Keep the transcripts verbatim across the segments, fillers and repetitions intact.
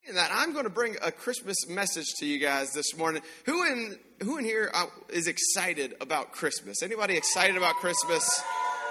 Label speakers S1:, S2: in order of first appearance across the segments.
S1: that, I'm going to bring a Christmas message to you guys this morning. Who in who in here uh, is excited about Christmas? Anybody excited about Christmas?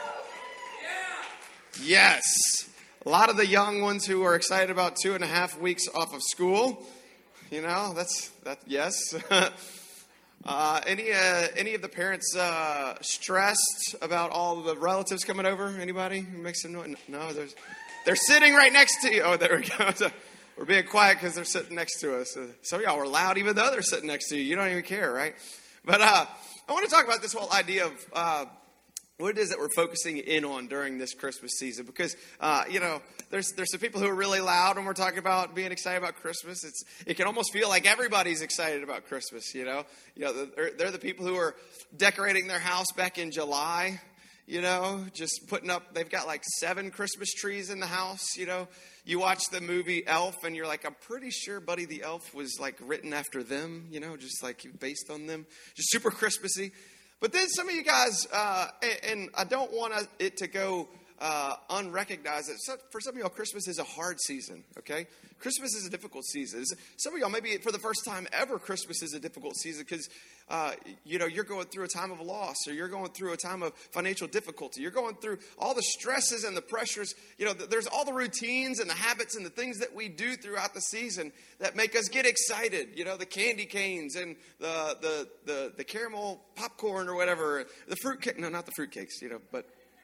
S1: Yes. A lot of the young ones who are excited about two and a half weeks off of school. You know, that's that. Yes. uh, any uh, any of the parents uh, stressed about all the relatives coming over? Anybody who makes some noise? No, there's they're sitting right next to you. Oh, there we go. So we're being quiet because they're sitting next to us. Uh, some of y'all were loud even though they're sitting next to you. You don't even care, right? But uh, I want to talk about this whole idea of uh, what it is that we're focusing in on during this Christmas season. Because, uh, you know, there's there's some people who are really loud when we're talking about being excited about Christmas. It's It can almost feel like everybody's excited about Christmas, you know. You know, they're, they're the people who are decorating their house back in July, you know, just putting up, they've got like seven Christmas trees in the house, you know. You watch the movie Elf and you're like, I'm pretty sure Buddy the Elf was like written after them, you know, just like based on them. Just super Christmassy. But then some of you guys, uh, and, and I don't want it to go uh, unrecognized. So for some of y'all, Christmas is a hard season, okay? Christmas is a difficult season. Some of y'all, maybe for the first time ever, Christmas is a difficult season because, uh, you know, you're going through a time of loss or you're going through a time of financial difficulty. You're going through all the stresses and the pressures. You know, there's all the routines and the habits and the things that we do throughout the season that make us get excited. You know, the candy canes and the the the, the caramel popcorn or whatever. The fruit cake. No, not the fruit cakes, you know, but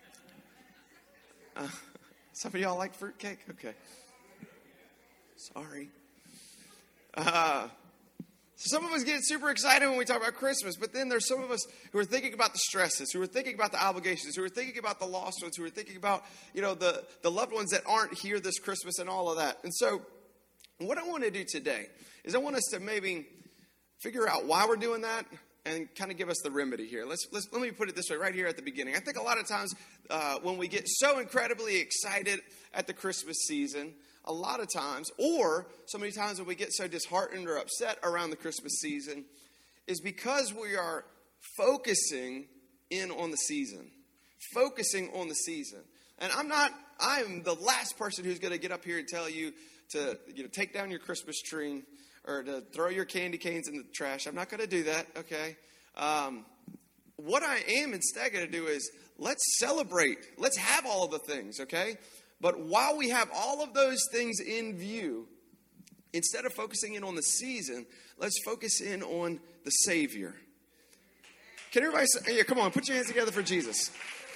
S1: uh, some of y'all like fruit cake? Okay. Sorry. Uh, some of us get super excited when we talk about Christmas, but then there's some of us who are thinking about the stresses, who are thinking about the obligations, who are thinking about the lost ones, who are thinking about, you know, the, the loved ones that aren't here this Christmas and all of that. And so what I want to do today is I want us to maybe figure out why we're doing that and kind of give us the remedy here. Let's, let's let me put it this way right here at the beginning. I think a lot of times uh, when we get so incredibly excited at the Christmas season, a lot of times, or so many times when we get so disheartened or upset around the Christmas season, is because we are focusing in on the season. Focusing on the season. And I'm not, I'm the last person who's going to get up here and tell you to, you know, take down your Christmas tree or to throw your candy canes in the trash. I'm not going to do that, okay? Um, what I am instead going to do is let's celebrate. Let's have all of the things, okay? But while we have all of those things in view, instead of focusing in on the season, let's focus in on the Savior. Can everybody say, yeah, come on, put your hands together for Jesus.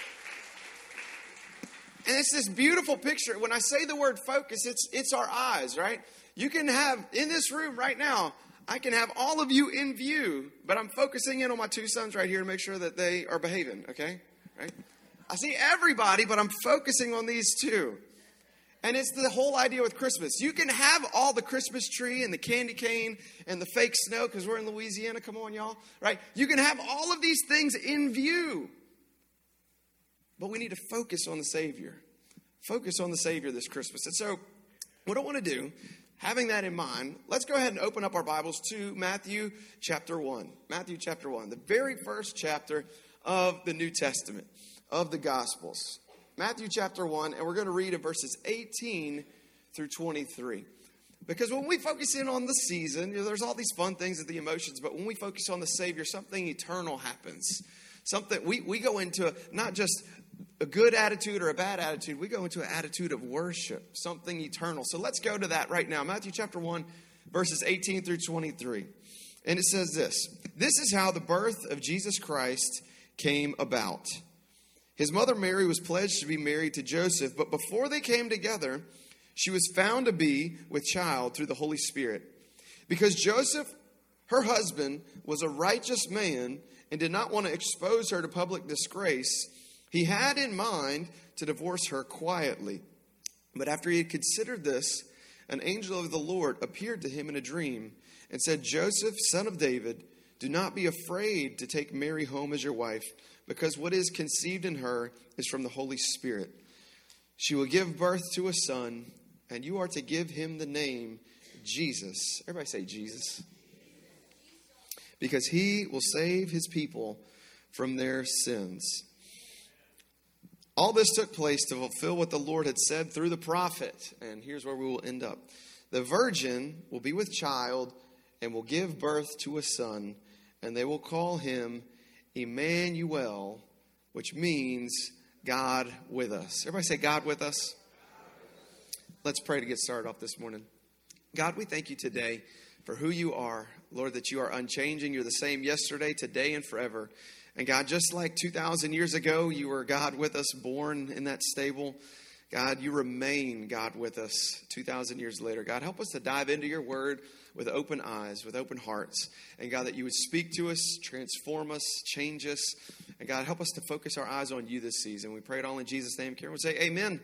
S1: And it's this beautiful picture. When I say the word focus, it's it's our eyes, right? You can have, in this room right now, I can have all of you in view, but I'm focusing in on my two sons right here to make sure that they are behaving, okay? Right? I see everybody, but I'm focusing on these two. And it's the whole idea with Christmas. You can have all the Christmas tree and the candy cane and the fake snow because we're in Louisiana. Come on, y'all. Right? You can have all of these things in view. But we need to focus on the Savior. Focus on the Savior this Christmas. And so what I want to do, having that in mind, let's go ahead and open up our Bibles to Matthew chapter one. Matthew chapter one, the very first chapter of the New Testament, of the Gospels. Matthew chapter one, and we're going to read in verses eighteen through twenty-three. Because when we focus in on the season, you know, there's all these fun things of the emotions, but when we focus on the Savior, something eternal happens. Something we, we go into not just a good attitude or a bad attitude, we go into an attitude of worship, something eternal. So let's go to that right now. Matthew chapter one, verses eighteen through twenty-three. And it says this: This is how the birth of Jesus Christ came about. His mother Mary was pledged to be married to Joseph, but before they came together, she was found to be with child through the Holy Spirit. Because Joseph, her husband, was a righteous man and did not want to expose her to public disgrace, he had in mind to divorce her quietly. But after he had considered this, an angel of the Lord appeared to him in a dream and said, Joseph, son of David, do not be afraid to take Mary home as your wife, because what is conceived in her is from the Holy Spirit. She will give birth to a son, and you are to give him the name Jesus. Everybody say Jesus. Because he will save his people from their sins. All this took place to fulfill what the Lord had said through the prophet. And here's where we will end up. The virgin will be with child and will give birth to a son, and they will call him Emmanuel, which means God with us. Everybody say God with us. Let's pray to get started off this morning. God, we thank you today for who you are. Lord, that you are unchanging. You're the same yesterday, today, and forever. And God, just like two thousand years ago, you were God with us, born in that stable. God, you remain God with us two thousand years later. God, help us to dive into your word with open eyes, with open hearts. And God, that you would speak to us, transform us, change us. And God, help us to focus our eyes on you this season. We pray it all in Jesus' name. Karen would say amen.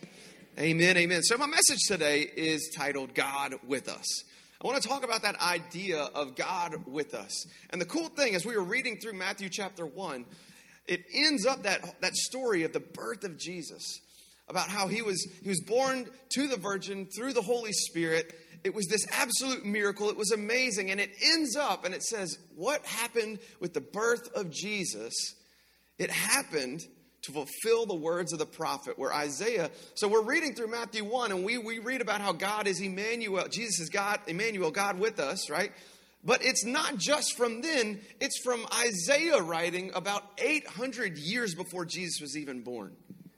S1: Amen, amen. So my message today is titled God with Us. I want to talk about that idea of God with us. And the cool thing, as we were reading through Matthew chapter one, it ends up that, that story of the birth of Jesus, about how he was, he was born to the virgin through the Holy Spirit. It was this absolute miracle. It was amazing. And it ends up, and it says, what happened with the birth of Jesus? It happened to fulfill the words of the prophet, where Isaiah, so we're reading through Matthew one, and we, we read about how God is Emmanuel, Jesus is God, Emmanuel, God with us, right? But it's not just from then, it's from Isaiah writing about eight hundred years before Jesus was even born.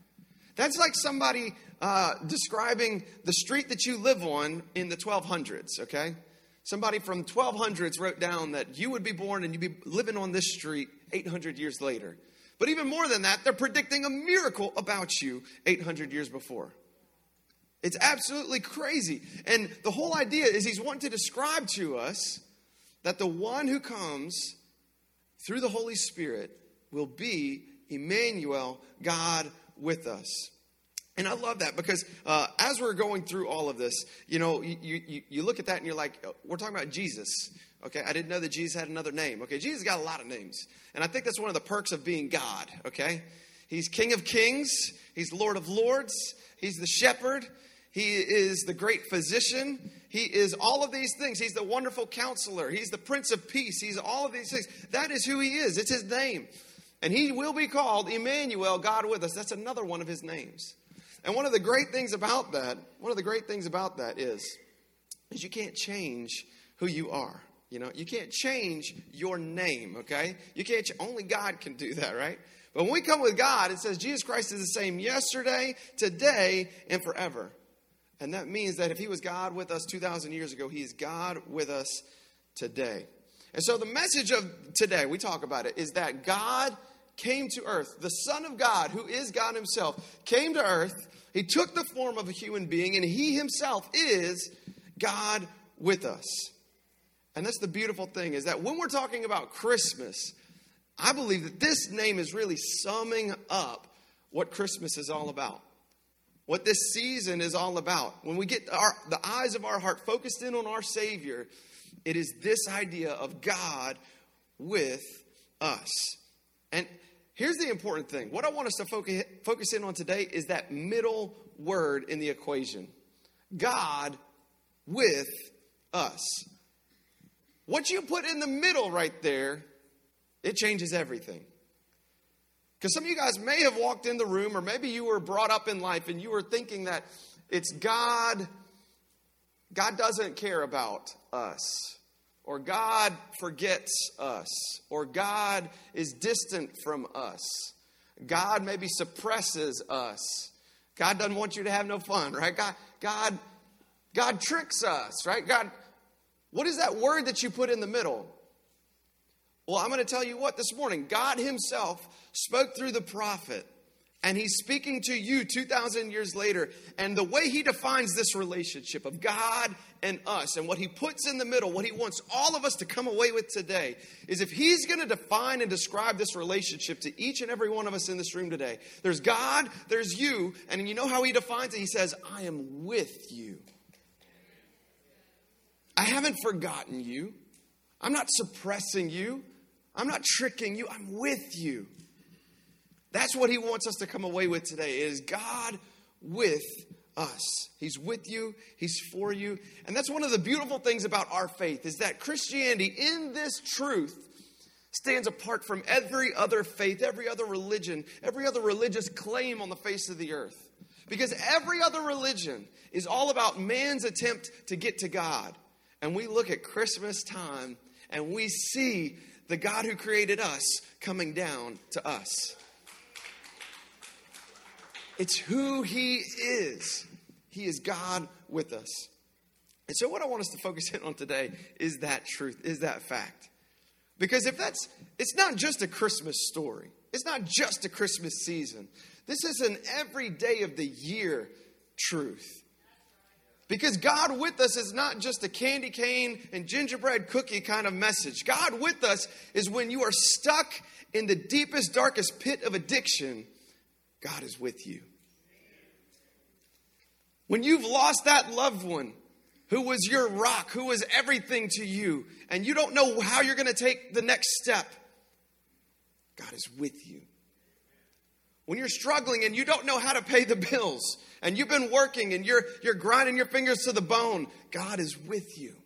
S1: That's like somebody uh, describing the street that you live on in the twelve hundreds, okay? Somebody from twelve hundreds wrote down that you would be born and you'd be living on this street eight hundred years later. But even more than that, they're predicting a miracle about you eight hundred years before. It's absolutely crazy. And the whole idea is he's wanting to describe to us that the one who comes through the Holy Spirit will be Emmanuel, God with us. And I love that because uh, as we're going through all of this, you know, you, you, you look at that and you're like, we're talking about Jesus. Okay, I didn't know that Jesus had another name. Okay, Jesus got a lot of names. And I think that's one of the perks of being God, okay? He's King of Kings. He's Lord of Lords. He's the Shepherd. He is the great physician. He is all of these things. He's the wonderful counselor. He's the Prince of Peace. He's all of these things. That is who he is. It's his name. And he will be called Emmanuel, God with us. That's another one of his names. And one of the great things about that, one of the great things about that is, is you can't change who you are. You know, you can't change your name, okay? You can't, ch- only God can do that, right? But when we come with God, it says Jesus Christ is the same yesterday, today, and forever. And that means that if he was God with us two thousand years ago, he is God with us today. And so the message of today, we talk about it, is that God came to earth. The Son of God, who is God himself, came to earth. He took the form of a human being, and he himself is God with us. And that's the beautiful thing, is that when we're talking about Christmas, I believe that this name is really summing up what Christmas is all about. What this season is all about. When we get our, the eyes of our heart focused in on our Savior, it is this idea of God with us. And here's the important thing. What I want us to focus, focus in on today is that middle word in the equation. God with us. What you put in the middle right there, it changes everything. Because some of you guys may have walked in the room, or maybe you were brought up in life and you were thinking that it's God, God doesn't care about us, or God forgets us, or God is distant from us. God maybe suppresses us. God doesn't want you to have no fun, right? God, God, God tricks us, right? God, what is that word that you put in the middle? Well, I'm going to tell you what this morning. God himself spoke through the prophet, and he's speaking to you two thousand years later. And the way he defines this relationship of God and us, and what he puts in the middle, what he wants all of us to come away with today, is if he's going to define and describe this relationship to each and every one of us in this room today. There's God, there's you, and you know how he defines it? He says, I am with you. I haven't forgotten you. I'm not suppressing you. I'm not tricking you. I'm with you. That's what he wants us to come away with today, is God with us. He's with you. He's for you. And that's one of the beautiful things about our faith, is that Christianity in this truth stands apart from every other faith, every other religion, every other religious claim on the face of the earth. Because every other religion is all about man's attempt to get to God. And we look at Christmas time and we see the God who created us coming down to us. It's who he is. He is God with us. And so what I want us to focus in on today is that truth, is that fact. Because if that's, it's not just a Christmas story. It's not just a Christmas season. This is an every day of the year truth. Because God with us is not just a candy cane and gingerbread cookie kind of message. God with us is when you are stuck in the deepest, darkest pit of addiction, God is with you. When you've lost that loved one who was your rock, who was everything to you, and you don't know how you're going to take the next step, God is with you. When you're struggling and you don't know how to pay the bills, and you've been working and you're, you're grinding your fingers to the bone, God is with you.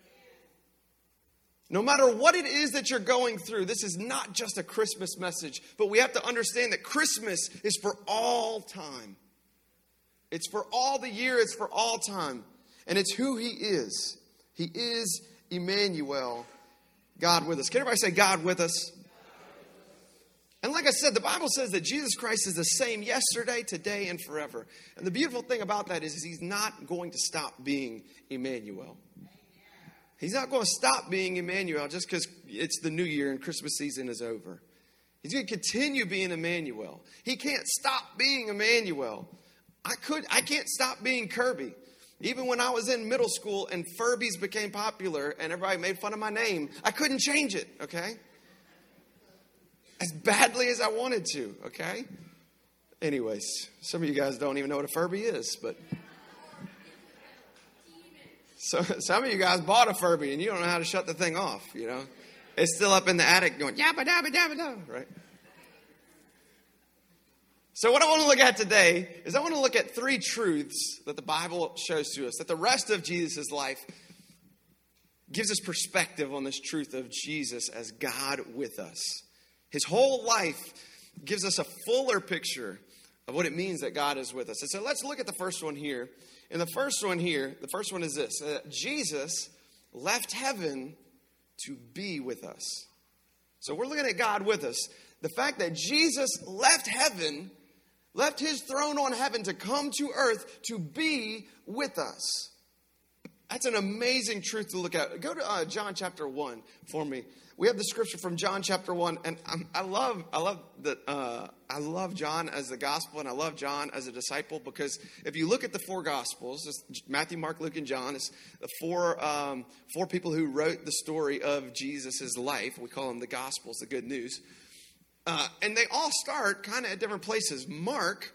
S1: No matter what it is that you're going through, this is not just a Christmas message, but we have to understand that Christmas is for all time. It's for all the year, it's for all time. And it's who he is. He is Emmanuel, God with us. Can everybody say God with us? And like I said, the Bible says that Jesus Christ is the same yesterday, today, and forever. And the beautiful thing about that is, is he's not going to stop being Emmanuel. He's not going to stop being Emmanuel just because it's the new year and Christmas season is over. He's going to continue being Emmanuel. He can't stop being Emmanuel. I could, I can't stop being Kirby. Even when I was in middle school and Furbies became popular and everybody made fun of my name, I couldn't change it, okay? As badly as I wanted to, okay? Anyways, some of you guys don't even know what a Furby is, but so some of you guys bought a Furby and you don't know how to shut the thing off, you know? It's still up in the attic going, yabba dabba dabba dabba, right? So what I want to look at today is I want to look at three truths that the Bible shows to us, that the rest of Jesus' life gives us perspective on this truth of Jesus as God with us. His whole life gives us a fuller picture of what it means that God is with us. And so let's look at the first one here. And the first one here, the first one is this. Uh, Jesus left heaven to be with us. So we're looking at God with us. The fact that Jesus left heaven, left his throne on heaven to come to earth to be with us. That's an amazing truth to look at. Go to uh, John chapter one for me. We have the scripture from John chapter one, and I'm, I love, I love that. Uh, I love John as the gospel, and I love John as a disciple, because if you look at the four gospels, it's Matthew, Mark, Luke, and John. It's the four um, four people who wrote the story of Jesus' life. We call them the gospels, the good news, uh, and they all start kind of at different places. Mark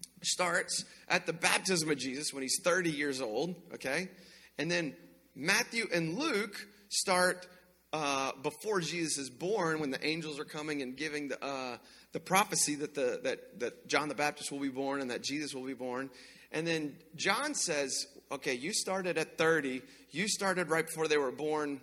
S1: starts at the baptism of Jesus when he's thirty years old. Okay, and then Matthew and Luke start Uh, before Jesus is born, when the angels are coming and giving the uh, the prophecy that the that that John the Baptist will be born and that Jesus will be born. And then John says, okay, you started at thirty. You started right before they were born.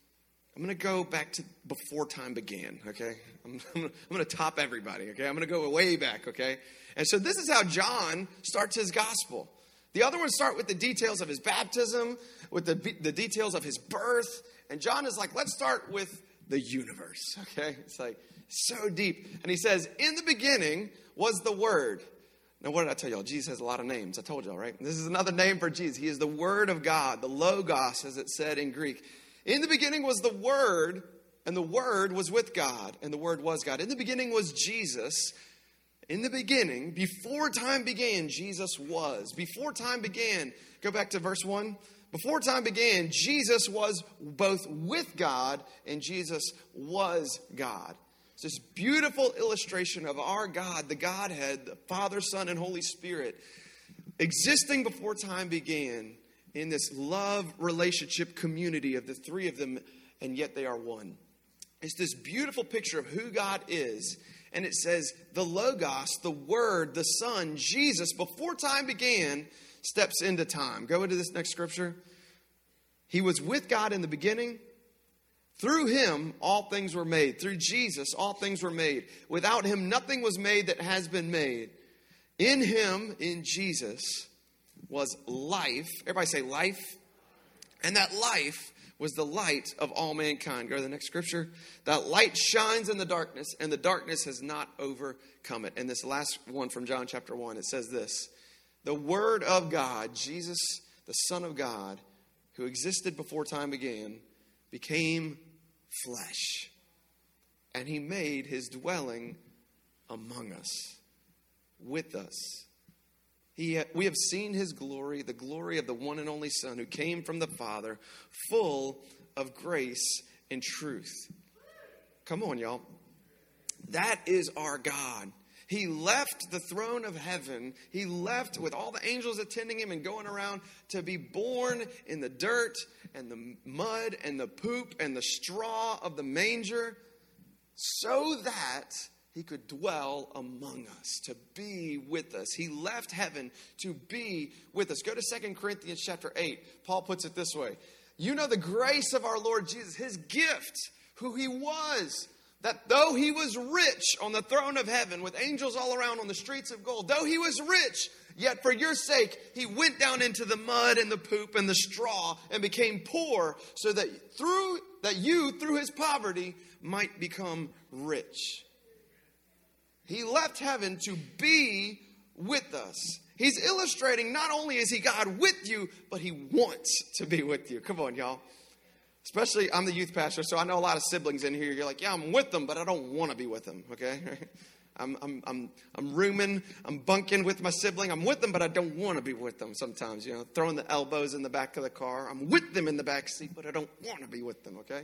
S1: I'm going to go back to before time began, okay? I'm, I'm going to top everybody, okay? I'm going to go way back, okay? And so this is how John starts his gospel. The other ones start with the details of his baptism, with the the details of his birth. And John is like, let's start with the universe, okay? It's like so deep. And he says, in the beginning was the Word. Now, what did I tell y'all? Jesus has a lot of names. I told y'all, right? This is another name for Jesus. He is the Word of God, the Logos, as it said in Greek. In the beginning was the Word, and the Word was with God, and the Word was God. In the beginning was Jesus. In the beginning, before time began, Jesus was. Before time began, go back to verse one. Before time began, Jesus was both with God and Jesus was God. It's this beautiful illustration of our God, the Godhead, the Father, Son, and Holy Spirit, existing before time began in this love relationship community of the three of them, and yet they are one. It's this beautiful picture of who God is. And it says the Logos, the Word, the Son, Jesus, before time began, steps into time. Go into this next scripture. He was with God in the beginning. Through him, all things were made. Through Jesus, all things were made. Without him, nothing was made that has been made. In him, in Jesus, was life. Everybody say life. And that life was the light of all mankind. Go to the next scripture. That light shines in the darkness, and the darkness has not overcome it. And this last one from John chapter one, it says this. The Word of God, Jesus, the Son of God, who existed before time began, became flesh. And he made his dwelling among us, with us. He, we have seen his glory, the glory of the one and only Son who came from the Father, full of grace and truth. Come on, y'all. That is our God. He left the throne of heaven. He left with all the angels attending him and going around to be born in the dirt and the mud and the poop and the straw of the manger so that he could dwell among us, to be with us. He left heaven to be with us. Go to Second Corinthians chapter eight. Paul puts it this way. You know the grace of our Lord Jesus, his gift, who he was, that though he was rich on the throne of heaven with angels all around on the streets of gold, though he was rich, yet for your sake, he went down into the mud and the poop and the straw and became poor so that through that you, through his poverty, might become rich. He left heaven to be with us. He's illustrating not only is he God with you, but he wants to be with you. Come on, y'all. Especially, I'm the youth pastor, so I know a lot of siblings in here. You're like, yeah, I'm with them, but I don't want to be with them, okay? I'm, I'm, I'm, I'm rooming, I'm bunking with my sibling. I'm with them, but I don't want to be with them sometimes, you know, throwing the elbows in the back of the car. I'm with them in the back seat, but I don't want to be with them, okay?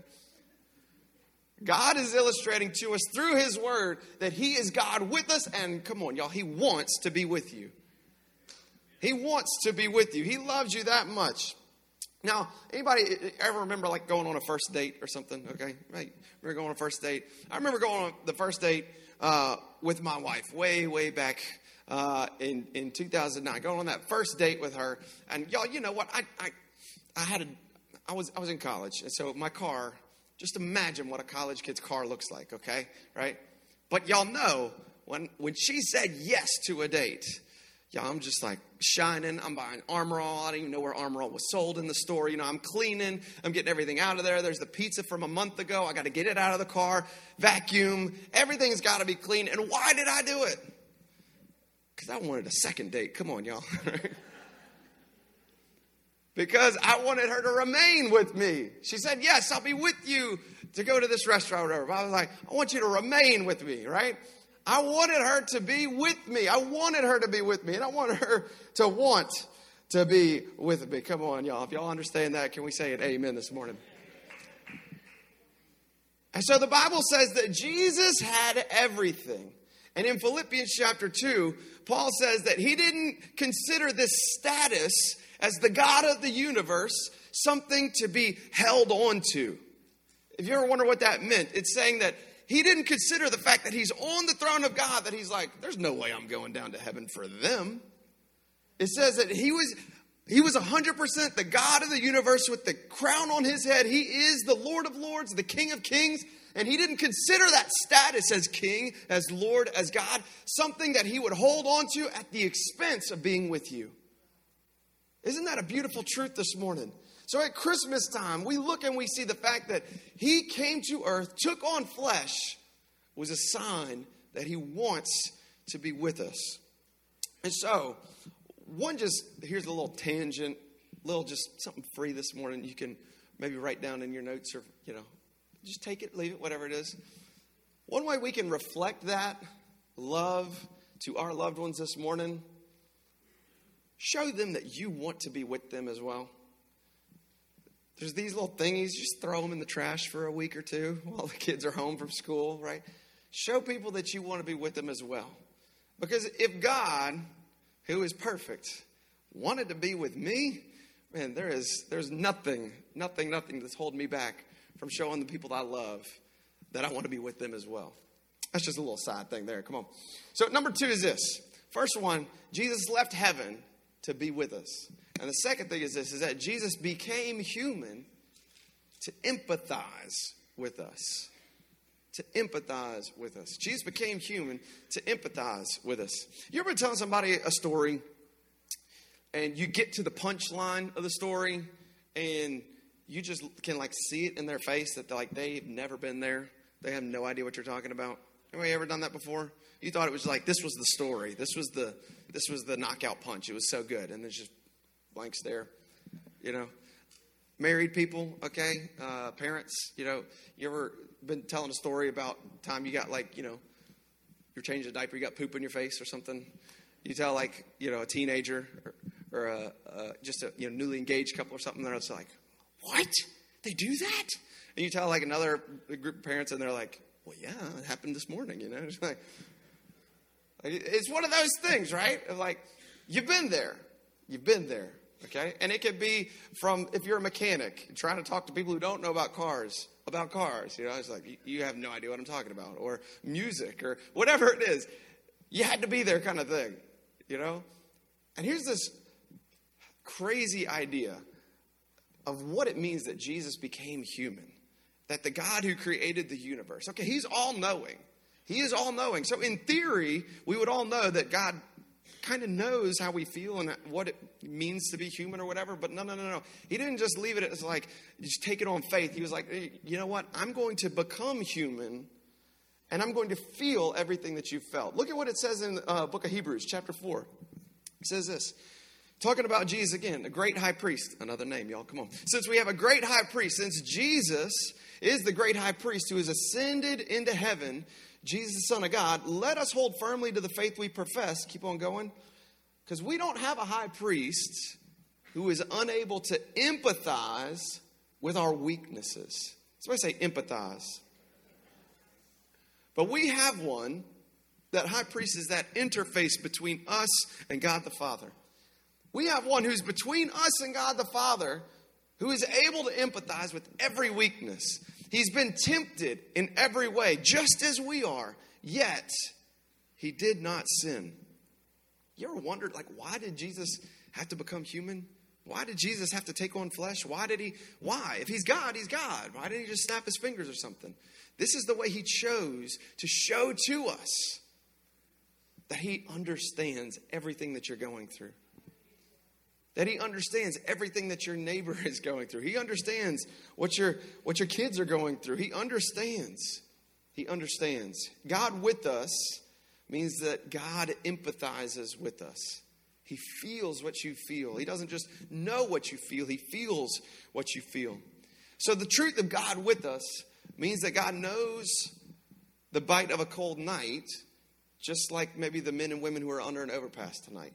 S1: God is illustrating to us through his word that he is God with us. And come on, y'all, he wants to be with you. He wants to be with you. He loves you that much. Now, anybody ever remember like going on a first date or something? Okay, right? Remember going on a first date? I remember going on the first date uh, with my wife way, way back uh, in in two thousand nine. Going on that first date with her, and y'all, you know what? I I I had a I was I was in college, and so my car. Just imagine what a college kid's car looks like, okay? Right? But y'all know, when when she said yes to a date, y'all, I'm just like shining. I'm buying Armor All. I don't even know where Armor All was sold in the store. You know, I'm cleaning. I'm getting everything out of there. There's the pizza from a month ago. I got to get it out of the car, vacuum. Everything's got to be clean. And why did I do it? Because I wanted a second date. Come on, y'all. Because I wanted her to remain with me. She said, yes, I'll be with you to go to this restaurant or whatever. But I was like, I want you to remain with me, right? I wanted her to be with me. I wanted her to be with me. And I wanted her to want to be with me. Come on, y'all. If y'all understand that, can we say an amen this morning? And so the Bible says that Jesus had everything. And in Philippians chapter two, Paul says that he didn't consider this status as the God of the universe, something to be held on to. If you ever wonder what that meant, it's saying that he didn't consider the fact that he's on the throne of God, that he's like, there's no way I'm going down to heaven for them. It says that he was he was one hundred percent the God of the universe with the crown on his head. He is the Lord of lords, the King of kings. And he didn't consider that status as king, as Lord, as God, something that he would hold on to at the expense of being with you. Isn't that a beautiful truth this morning? So at Christmas time, we look and we see the fact that he came to earth, took on flesh, was a sign that he wants to be with us. And so, one just, here's a little tangent, little just something free this morning. You can maybe write down in your notes or, you know, just take it, leave it, whatever it is. One way we can reflect that love to our loved ones this morning, show them that you want to be with them as well. There's these little thingies, just throw them in the trash for a week or two while the kids are home from school, right? Show people that you want to be with them as well. Because if God, who is perfect, wanted to be with me, man, there is there's nothing, nothing, nothing that's holding me back from showing the people that I love that I want to be with them as well. That's just a little side thing there. Come on. So number two is this. First one, Jesus left heaven to be with us. And the second thing is this, is that Jesus became human to empathize with us. to empathize with us. Jesus became human to empathize with us. You ever tell somebody a story and you get to the punchline of the story and you just can like see it in their face that they're like they've never been there. They have no idea what you're talking about. Anybody ever done that before? You thought it was like this was the story. This was the this was the knockout punch. It was so good, and there's just blank stare. You know, married people, okay, uh, parents. You know, you ever been telling a story about time you got like you know, you're changing a diaper, you got poop in your face or something. You tell like you know a teenager or, or a, uh, just a you know newly engaged couple or something. They're just like, what? They do that? And you tell like another group of parents, and they're like, well, yeah, it happened this morning. You know, it's like it's one of those things, right? Like you've been there, you've been there. Okay, and it could be from if you're a mechanic trying to talk to people who don't know about cars, about cars. You know, it's like you, you have no idea what I'm talking about, or music, or whatever it is. You had to be there, kind of thing. You know, and here's this crazy idea of what it means that Jesus became human, that the God who created the universe. Okay, he's all knowing. He is all knowing. So in theory, we would all know that God kind of knows how we feel and what it means to be human or whatever. But no, no, no, no. He didn't just leave it as like, just take it on faith. He was like, hey, you know what? I'm going to become human and I'm going to feel everything that you felt. Look at what it says in the uh, book of Hebrews, chapter four. It says this, talking about Jesus again, a great high priest. Another name, y'all, come on. Since we have a great high priest, since Jesus is the great high priest who has ascended into heaven, Jesus, the Son of God, let us hold firmly to the faith we profess. Keep on going. Because we don't have a high priest who is unable to empathize with our weaknesses. Somebody say empathize. But we have one, that high priest is that interface between us and God the Father. We have one who's between us and God the Father, who is able to empathize with every weakness. He's been tempted in every way, just as we are, yet he did not sin. You ever wondered, like, why did Jesus have to become human? Why did Jesus have to take on flesh? Why did he, why? If he's God, he's God. Why didn't he just snap his fingers or something? This is the way he chose to show to us that he understands everything that you're going through. That he understands everything that your neighbor is going through. He understands what your what your kids are going through. He understands. He understands. God with us means that God empathizes with us. He feels what you feel. He doesn't just know what you feel. He feels what you feel. So the truth of God with us means that God knows the bite of a cold night, just like maybe the men and women who are under an overpass tonight.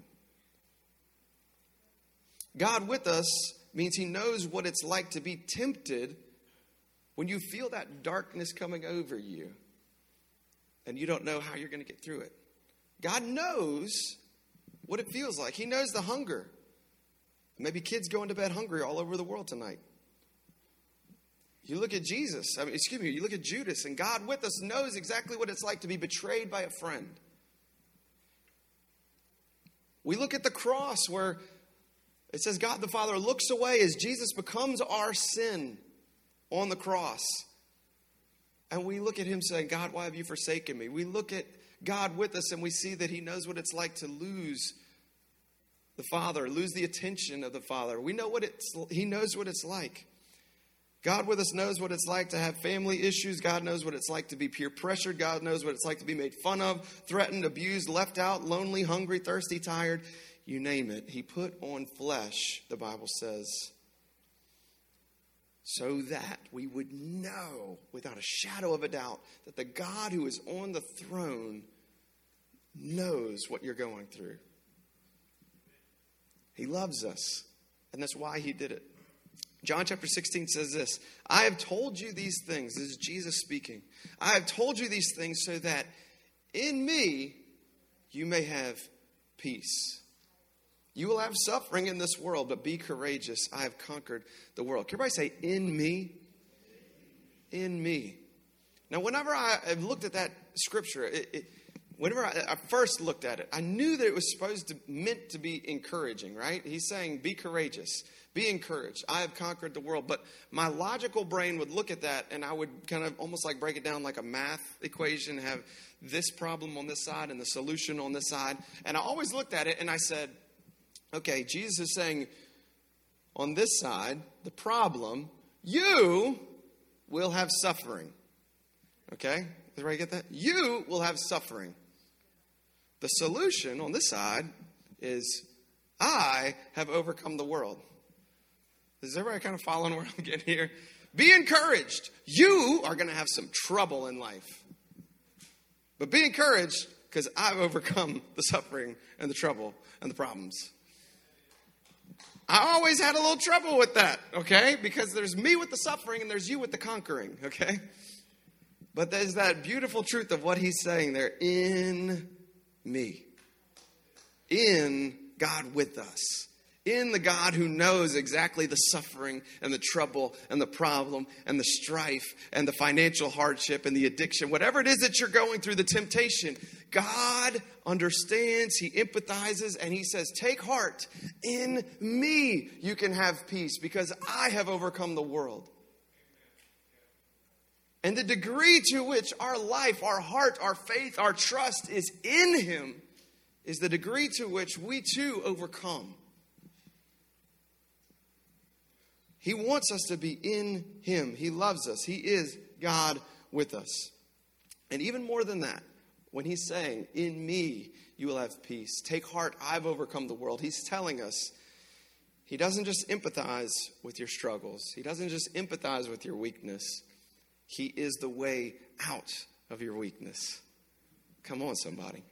S1: God with us means he knows what it's like to be tempted when you feel that darkness coming over you and you don't know how you're going to get through it. God knows what it feels like. He knows the hunger. Maybe kids going to bed hungry all over the world tonight. You look at Jesus, I mean, excuse me, you look at Judas, and God with us knows exactly what it's like to be betrayed by a friend. We look at the cross where it says God the Father looks away as Jesus becomes our sin on the cross. And we look at him saying, God, why have you forsaken me? We look at God with us and we see that he knows what it's like to lose the Father, lose the attention of the Father. We know what it's, he knows what it's like. God with us knows what it's like to have family issues. God knows what it's like to be peer pressured. God knows what it's like to be made fun of, threatened, abused, left out, lonely, hungry, thirsty, tired. You name it. He put on flesh, the Bible says, so that we would know without a shadow of a doubt that the God who is on the throne knows what you're going through. He loves us, and that's why he did it. John chapter sixteen says this, I have told you these things. This is Jesus speaking. I have told you these things so that in me you may have peace. You will have suffering in this world, but be courageous. I have conquered the world. Can everybody say, in me? In me. Now, whenever I have looked at that scripture, it, it, whenever I, I first looked at it, I knew that it was supposed to, meant to be encouraging, right? He's saying, be courageous, be encouraged. I have conquered the world. But my logical brain would look at that and I would kind of almost like break it down like a math equation, have this problem on this side and the solution on this side. And I always looked at it and I said, okay, Jesus is saying on this side, the problem, you will have suffering. Okay? Does everybody get that? You will have suffering. The solution on this side is I have overcome the world. Is everybody kind of following where I'm getting here? Be encouraged. You are going to have some trouble in life. But be encouraged because I've overcome the suffering and the trouble and the problems. I always had a little trouble with that, okay? Because there's me with the suffering and there's you with the conquering, okay? But there's that beautiful truth of what he's saying there, in me. In God with us. In the God who knows exactly the suffering and the trouble and the problem and the strife and the financial hardship and the addiction. Whatever it is that you're going through, the temptation, God understands, he empathizes, and he says, take heart, in me you can have peace because I have overcome the world. And the degree to which our life, our heart, our faith, our trust is in him is the degree to which we too overcome. He wants us to be in him. He loves us. He is God with us. And even more than that, when he's saying, in me you will have peace. Take heart, I've overcome the world. He's telling us he doesn't just empathize with your struggles. He doesn't just empathize with your weakness. He is the way out of your weakness. Come on, somebody.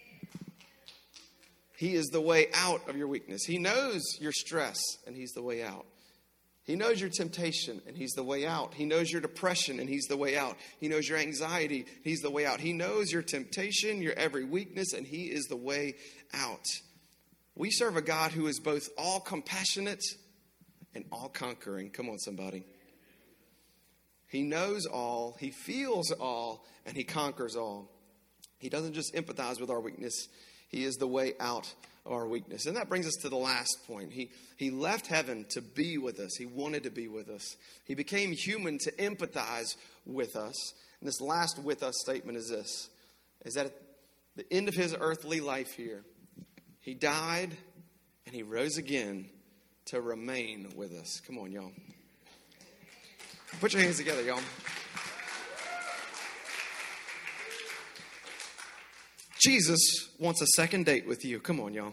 S1: He is the way out of your weakness. He knows your stress, and he's the way out. He knows your temptation, and he's the way out. He knows your depression, and he's the way out. He knows your anxiety, he's the way out. He knows your temptation, your every weakness, and he is the way out. We serve a God who is both all compassionate and all conquering. Come on, somebody. He knows all, he feels all, and he conquers all. He doesn't just empathize with our weakness. He is the way out of our weakness. And that brings us to the last point. He, he left heaven to be with us. He wanted to be with us. He became human to empathize with us. And this last with us statement is this, is that at the end of his earthly life here, he died and he rose again to remain with us. Come on, y'all. Put your hands together, y'all. Jesus wants a second date with you. Come on, y'all.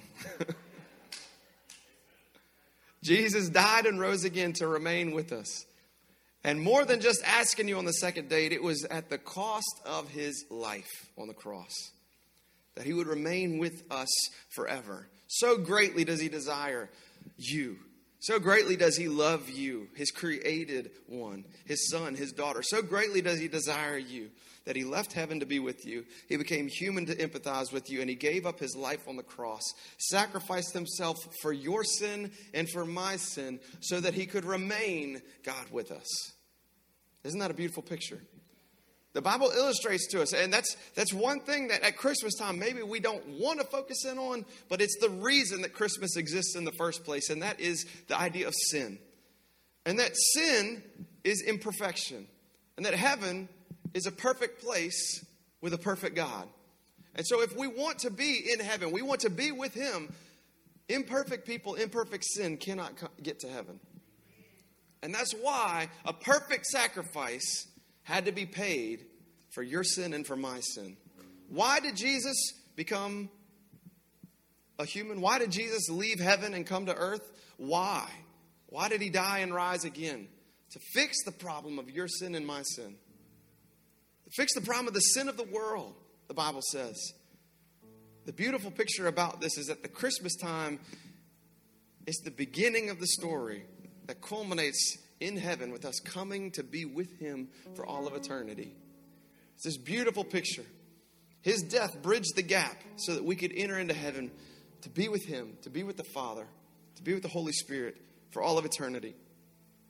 S1: Jesus died and rose again to remain with us. And more than just asking you on the second date, it was at the cost of his life on the cross that he would remain with us forever. So greatly does he desire you. So greatly does he love you, his created one, his son, his daughter. So greatly does he desire you that he left heaven to be with you. He became human to empathize with you, and he gave up his life on the cross, sacrificed himself for your sin and for my sin so that he could remain God with us. Isn't that a beautiful picture? The Bible illustrates to us, and that's that's one thing that at Christmas time maybe we don't want to focus in on, but it's the reason that Christmas exists in the first place, and that is the idea of sin. And that sin is imperfection, and that heaven is a perfect place with a perfect God. And so if we want to be in heaven, we want to be with him, imperfect people, imperfect sin cannot get to heaven. And that's why a perfect sacrifice had to be paid for your sin and for my sin. Why did Jesus become a human? Why did Jesus leave heaven and come to earth? Why? Why did he die and rise again? To fix the problem of your sin and my sin. To fix the problem of the sin of the world, the Bible says. The beautiful picture about this is that the Christmas time is the beginning of the story that culminates in heaven with us coming to be with him for all of eternity. It's this beautiful picture. His death bridged the gap so that we could enter into heaven to be with him, to be with the Father, to be with the Holy Spirit for all of eternity.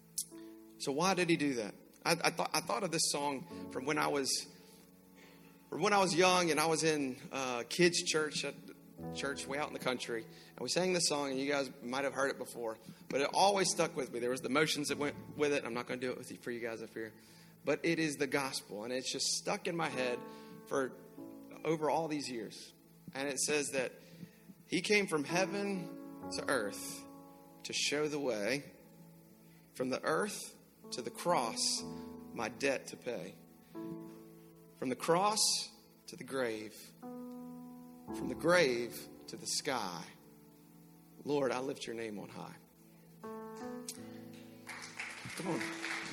S1: So why did he do that? I, I, thought, I thought of this song from when I was when I was young and I was in uh, kids' church, at church way out in the country, and we sang this song, and you guys might have heard it before, but it always stuck with me. There was the emotions that went with it. I'm not going to do it with you, for you guys up here, but it is the gospel, and it's just stuck in my head for over all these years. And it says that he came from heaven to earth to show the way, from the earth to the cross, my debt to pay. From the cross to the grave, from the grave to the sky, Lord, I lift your name on high. Come on.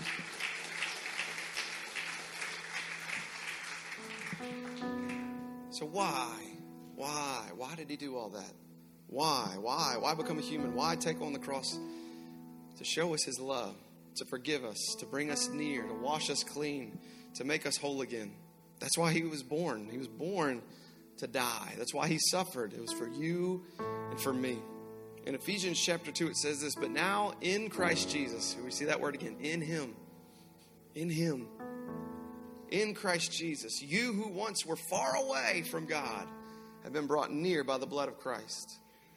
S1: So why? Why? Why did he do all that? Why? Why? Why become a human? Why take on the cross? To show us his love, to forgive us, to bring us near, to wash us clean, to make us whole again. That's why he was born. He was born to die. That's why he suffered. It was for you and for me. In Ephesians chapter two, it says this, but now in Christ Jesus, we see that word again, in him, in him, in Christ Jesus, you who once were far away from God have been brought near by the blood of Christ.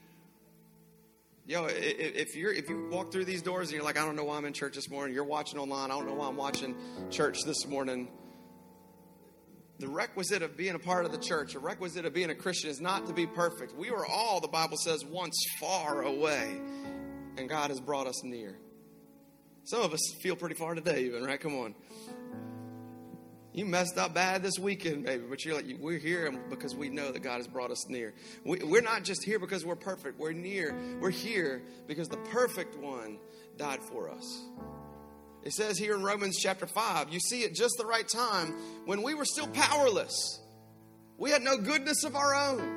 S1: Yo, if you're if you walk through these doors and you're like, I don't know why I'm in church this morning, you're watching online, I don't know why I'm watching church this morning. The requisite of being a part of the church, a requisite of being a Christian is not to be perfect. We were all, the Bible says, once far away, and God has brought us near. Some of us feel pretty far today even, right? Come on. You messed up bad this weekend, maybe, but you're like, we're here because we know that God has brought us near. We, we're not just here because we're perfect. We're near. We're here because the perfect one died for us. It says here in Romans chapter five, you see at just the right time, when we were still powerless, we had no goodness of our own,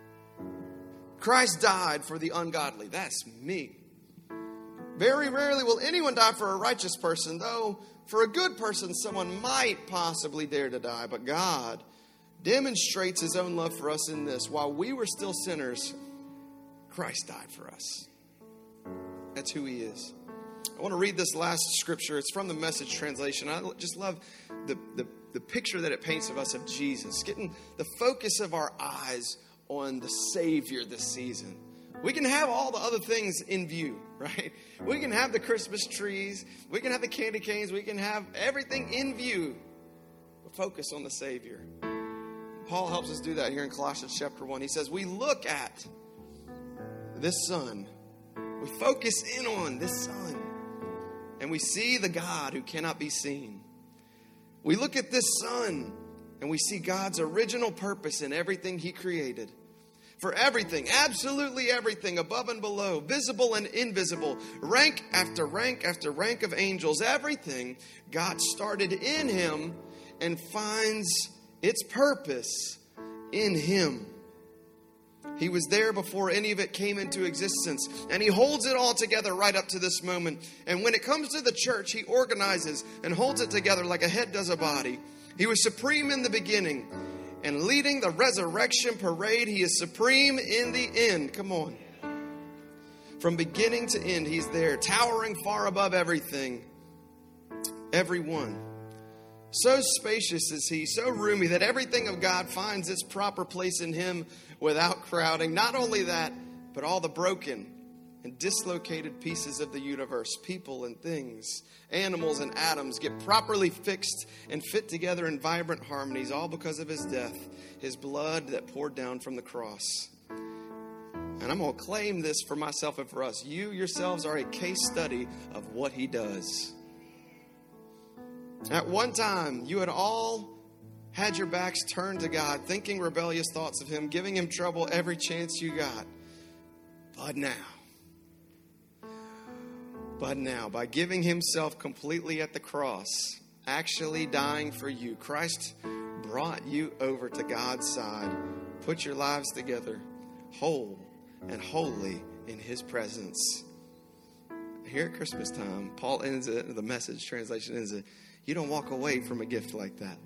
S1: Christ died for the ungodly. That's me. Very rarely will anyone die for a righteous person, though for a good person someone might possibly dare to die. But God demonstrates his own love for us in this: while we were still sinners, Christ died for us. That's who he is. I want to read this last scripture. It's from the Message translation. I just love the, the, the picture that it paints of us of Jesus, getting the focus of our eyes on the Savior this season. We can have all the other things in view, right? We can have the Christmas trees. We can have the candy canes. We can have everything in view. But focus on the Savior. Paul helps us do that here in Colossians chapter one. He says, we look at this Son. We focus in on this Son. And we see the God who cannot be seen. We look at this Son and we see God's original purpose in everything he created. For everything, absolutely everything, above and below, visible and invisible, rank after rank after rank of angels, everything God started in him and finds its purpose in him. He was there before any of it came into existence, and he holds it all together right up to this moment. And when it comes to the church, he organizes and holds it together like a head does a body. He was supreme in the beginning, and leading the resurrection parade, he is supreme in the end. Come on. From beginning to end, he's there, towering far above everything, everyone. So spacious is he, so roomy that everything of God finds its proper place in him without crowding. Not only that, but all the broken and dislocated pieces of the universe, people and things, animals and atoms, get properly fixed and fit together in vibrant harmonies, all because of his death, his blood that poured down from the cross. And I'm going to claim this for myself and for us. You yourselves are a case study of what he does. At one time, you had all had your backs turned to God, thinking rebellious thoughts of him, giving him trouble every chance you got. But now, but now, by giving himself completely at the cross, actually dying for you, Christ brought you over to God's side. Put your lives together, whole and holy in his presence. Here at Christmas time, Paul ends it, the Message translation ends it, you don't walk away from a gift like that.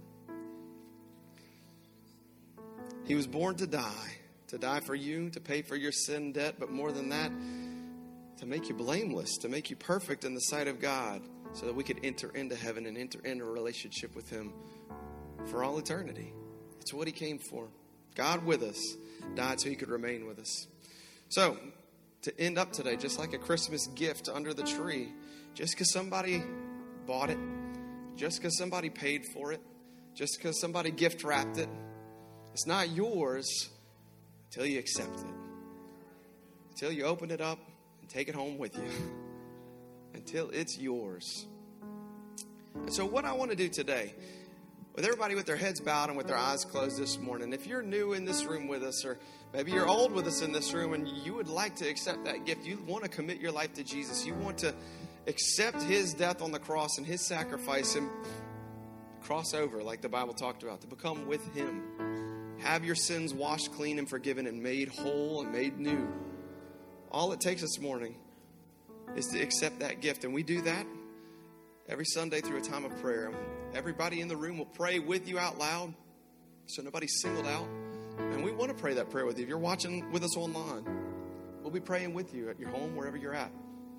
S1: He was born to die, to die for you, to pay for your sin debt, but more than that, to make you blameless, to make you perfect in the sight of God, so that we could enter into heaven and enter into a relationship with him for all eternity. It's what he came for. God with us died so he could remain with us. So, to end up today, just like a Christmas gift under the tree, just because somebody bought it, just because somebody paid for it, just because somebody gift wrapped it, it's not yours until you accept it. Until you open it up and take it home with you. Until it's yours. And so what I want to do today, with everybody with their heads bowed and with their eyes closed this morning, if you're new in this room with us, or maybe you're old with us in this room and you would like to accept that gift, you want to commit your life to Jesus, you want to accept his death on the cross and his sacrifice and cross over like the Bible talked about, to become with him. Have your sins washed clean and forgiven and made whole and made new. All it takes this morning is to accept that gift. And we do that every Sunday through a time of prayer. Everybody in the room will pray with you out loud, so nobody's singled out. And we want to pray that prayer with you. If you're watching with us online, we'll be praying with you at your home, wherever you're at.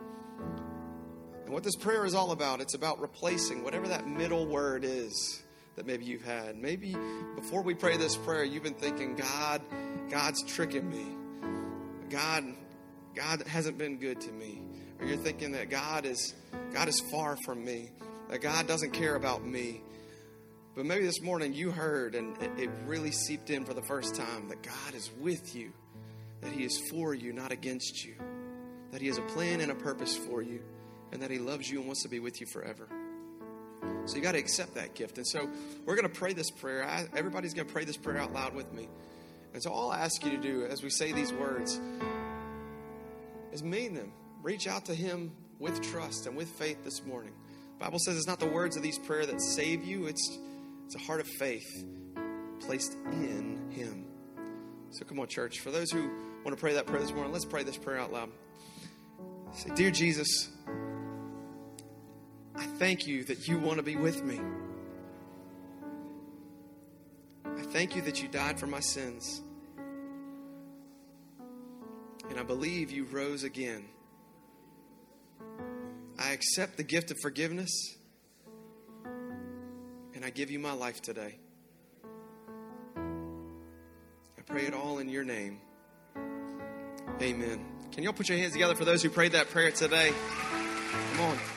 S1: And what this prayer is all about, it's about replacing whatever that middle word is that maybe you've had. Maybe before we pray this prayer, you've been thinking, God, God's tricking me. God, God hasn't been good to me. Or you're thinking that God is, God is far from me. That God doesn't care about me. But maybe this morning you heard, and it, it really seeped in for the first time, that God is with you. That he is for you, not against you. That he has a plan and a purpose for you. And that he loves you and wants to be with you forever. So you got to accept that gift. And so we're going to pray this prayer. I, everybody's going to pray this prayer out loud with me. And so all I ask you to do as we say these words is mean them. Reach out to him with trust and with faith this morning. The Bible says it's not the words of these prayers that save you. It's, it's a heart of faith placed in him. So come on, church. For those who want to pray that prayer this morning, let's pray this prayer out loud. Say, dear Jesus, I thank you that you want to be with me. I thank you that you died for my sins. And I believe you rose again. I accept the gift of forgiveness. And I give you my life today. I pray it all in your name. Amen. Can y'all put your hands together for those who prayed that prayer today? Come on.